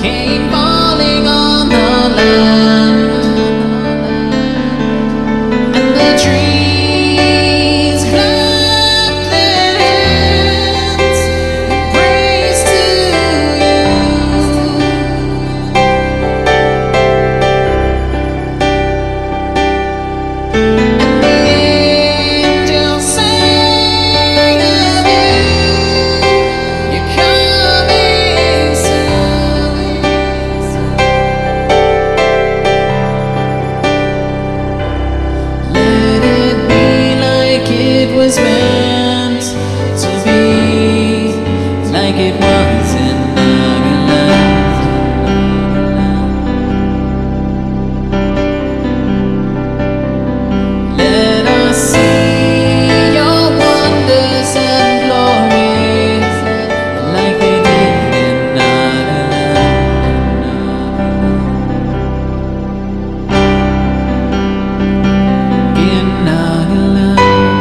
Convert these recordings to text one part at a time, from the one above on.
came falling on the land, and the trees clapped their hands in praise to you. And the angels sang of you. You're coming soon. Let it be like it was meant to be, like it was in Nagaland. Let us see your wonders and glories, like they did in Nagaland. In Nagaland.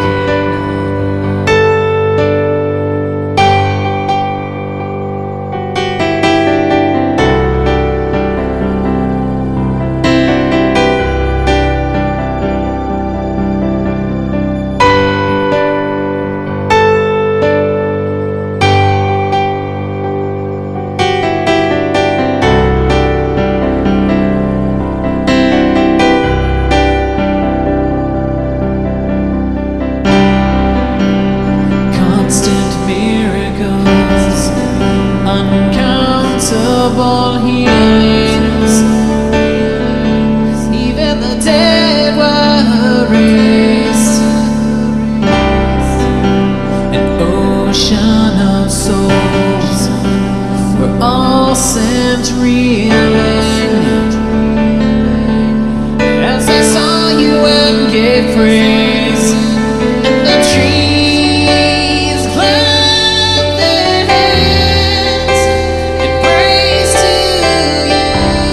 Constant miracles, uncountable healings, even the dead were raised. An ocean of souls were all sent reeling as they saw you and gave praise. And the trees clapped their hands in praise to you.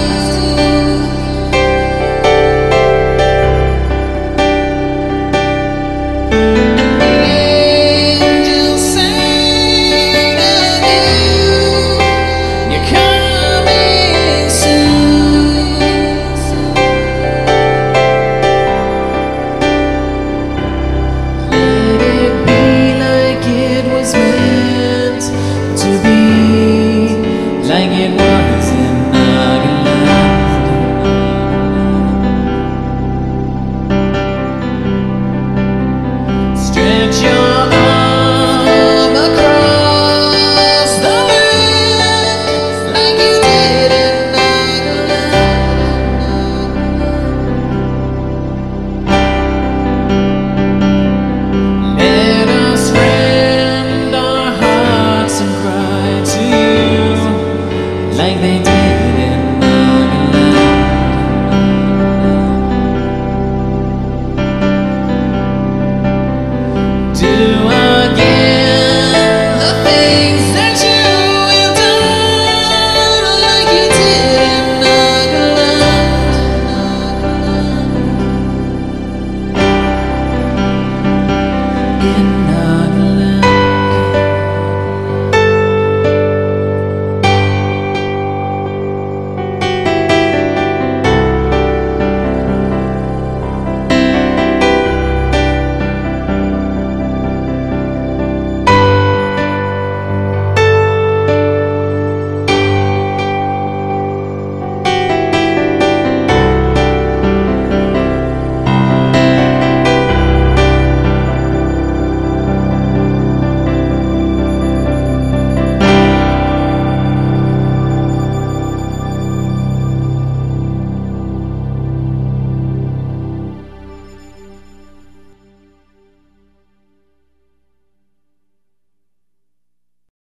And the angels sang of you. You're coming soon. Let it be like it was meant to be, like it was